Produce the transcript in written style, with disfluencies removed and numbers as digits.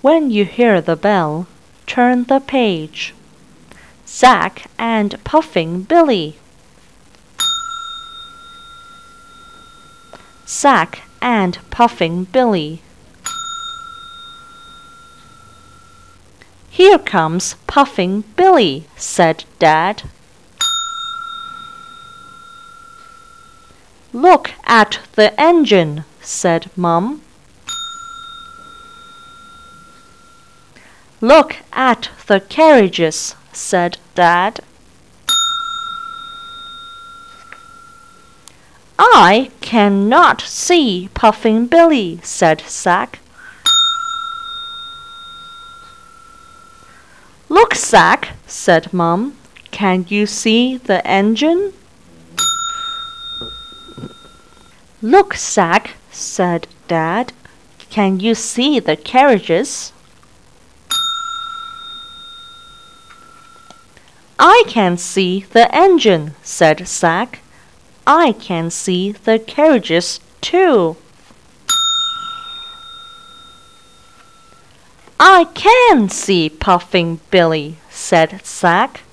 When you hear the bell, turn the page. Zack and Puffing Billy. Zack and Puffing Billy. Here comes Puffing Billy, said Dad. Look at the engine, said Mum. Look at the carriages, said Dad. I cannot see Puffing Billy, said Zack. Look, Zack, said Mum. Can you see the engine? Look, Zack, said Dad. Can you see the carriages? I can see the engine, said Zack. I can see the carriages too. I can see Puffing Billy, said Zack.